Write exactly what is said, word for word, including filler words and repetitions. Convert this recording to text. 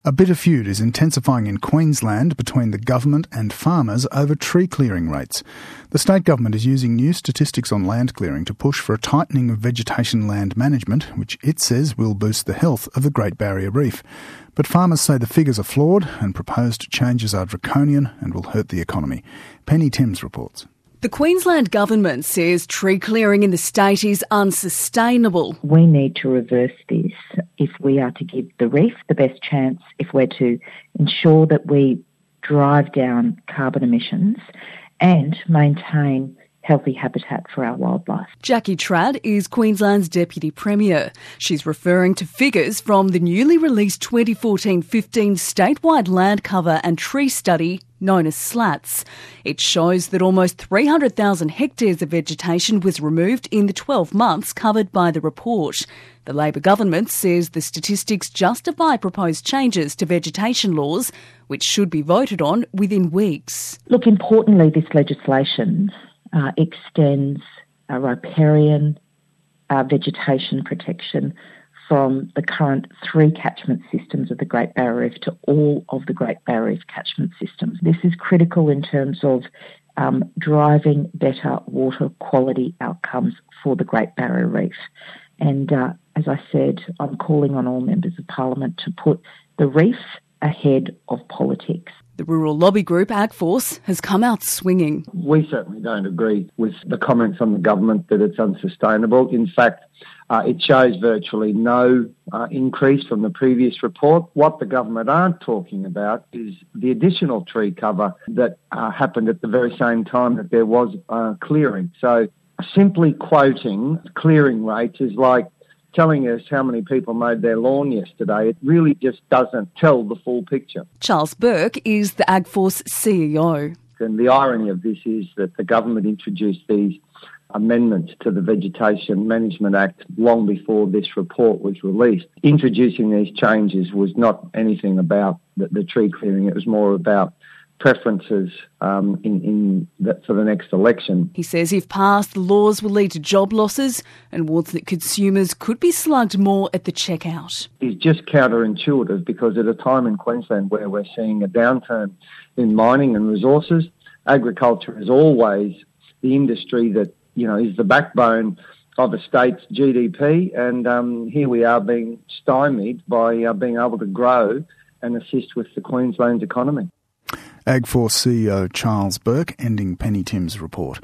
A bitter feud is intensifying in Queensland between the government and farmers over tree clearing rates. The state government is using new statistics on land clearing to push for a tightening of vegetation land management, which it says will boost the health of the Great Barrier Reef. But farmers say the figures are flawed and proposed changes are draconian and will hurt the economy. Penny Timms reports. The Queensland Government says tree clearing in the state is unsustainable. We need to reverse this if we are to give the reef the best chance, if we're to ensure that we drive down carbon emissions and maintain healthy habitat for our wildlife. Jackie Trad is Queensland's Deputy Premier. She's referring to figures from the newly released twenty fourteen fifteen statewide land cover and tree study known as SLATS. It shows that almost three hundred thousand hectares of vegetation was removed in the twelve months covered by the report. The Labor government says the statistics justify proposed changes to vegetation laws, which should be voted on within weeks. Look, importantly, this legislation Uh, extends uh, riparian uh, vegetation protection from the current three catchment systems of the Great Barrier Reef to all of the Great Barrier Reef catchment systems. This is critical in terms of um, driving better water quality outcomes for the Great Barrier Reef. And uh, as I said, I'm calling on all members of Parliament to put the reef ahead of politics. The rural lobby group AgForce has come out swinging. We certainly don't agree with the comments on the government that it's unsustainable. In fact, uh, it shows virtually no uh, increase from the previous report. What the government aren't talking about is the additional tree cover that uh, happened at the very same time that there was uh, clearing. So simply quoting clearing rates is like telling us how many people mowed their lawn yesterday. It really just doesn't tell the full picture. Charles Burke is the AgForce C E O. And the irony of this is that the government introduced these amendments to the Vegetation Management Act long before this report was released. Introducing these changes was not anything about the, the tree clearing. It was more about preferences um, in, in the, for the next election. He says if passed, the laws will lead to job losses and warns that consumers could be slugged more at the checkout. It's just counterintuitive because at a time in Queensland where we're seeing a downturn in mining and resources, agriculture is always the industry that, you know, is the backbone of a state's G D P, and um, here we are being stymied by uh, being able to grow and assist with the Queensland's economy. AgForce C E O Charles Burke ending Penny Timms' report.